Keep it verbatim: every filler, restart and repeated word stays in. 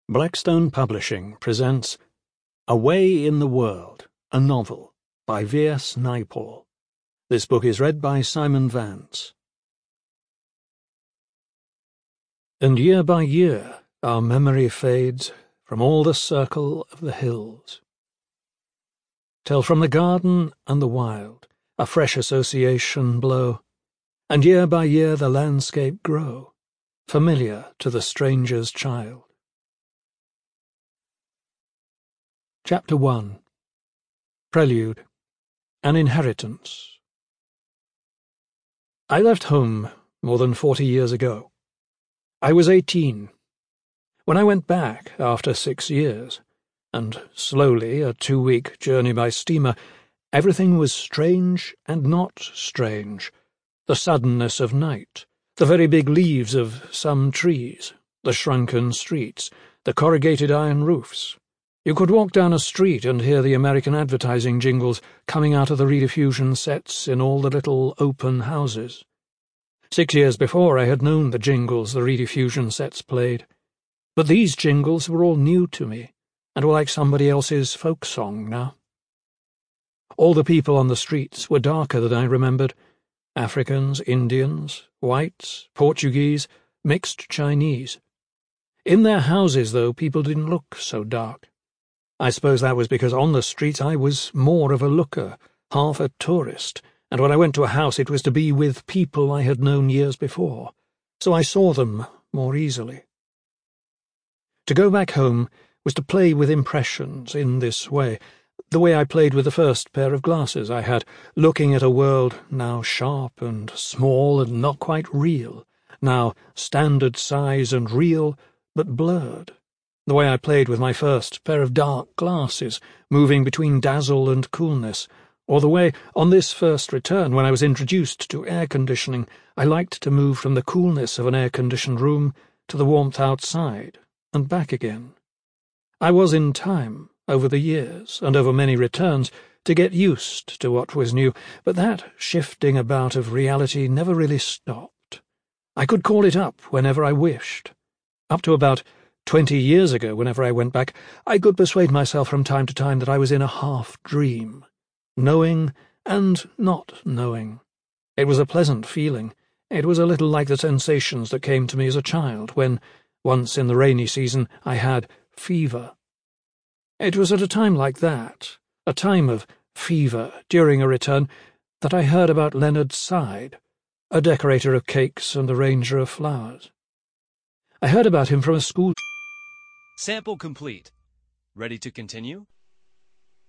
Blackstone Publishing presents Away in the World, a novel by V S Naipaul. This book is read by Simon Vance. And year by year our memory fades from all the circle of the hills, till from the garden and the wild a fresh association blow, and year by year the landscape grow, familiar to the stranger's child. Chapter one. Prelude. An Inheritance. I left home more than forty years ago. I was eighteen. When I went back after six years, and slowly a two-week journey by steamer, everything was strange and not strange. The suddenness of night, the very big leaves of some trees, the shrunken streets, the corrugated iron roofs. You could walk down a street and hear the American advertising jingles coming out of the rediffusion sets in all the little open houses. Six years before I had known the jingles the rediffusion sets played, but these jingles were all new to me, and were like somebody else's folk song now. All the people on the streets were darker than I remembered. Africans, Indians, whites, Portuguese, mixed Chinese. In their houses, though, people didn't look so dark. I suppose that was because on the streets I was more of a looker, half a tourist, and when I went to a house it was to be with people I had known years before, so I saw them more easily. To go back home was to play with impressions in this way, the way I played with the first pair of glasses I had, looking at a world now sharp and small and not quite real, now standard size and real but blurred. The way I played with my first pair of dark glasses, moving between dazzle and coolness, or the way, on this first return, when I was introduced to air conditioning, I liked to move from the coolness of an air-conditioned room to the warmth outside, and back again. I was in time, over the years, and over many returns, to get used to what was new, but that shifting about of reality never really stopped. I could call it up whenever I wished. Up to about Twenty years ago, whenever I went back, I could persuade myself from time to time that I was in a half-dream, knowing and not knowing. It was a pleasant feeling. It was a little like the sensations that came to me as a child, when, once in the rainy season, I had fever. It was at a time like that, a time of fever, during a return, that I heard about Leonard Side, a decorator of cakes and arranger of flowers. I heard about him from a school... Sample complete. Ready to continue?